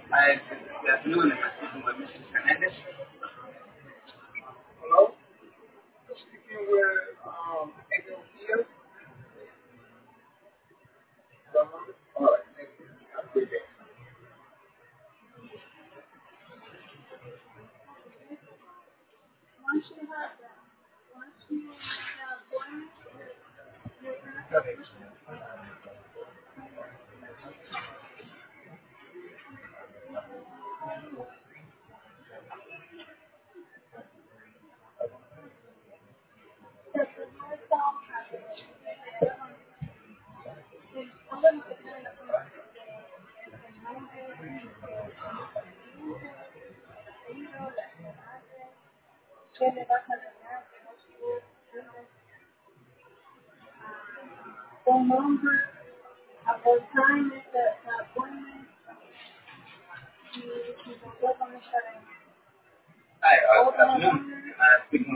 Hi, good afternoon. I'm speaking with Mrs. Fernandez. Hello? Speaking with Angel here. All right, thank you. Have a good day. Phone number, about time, the appointment, y si se puede estar en Hi, good otro afternoon. number. Speaking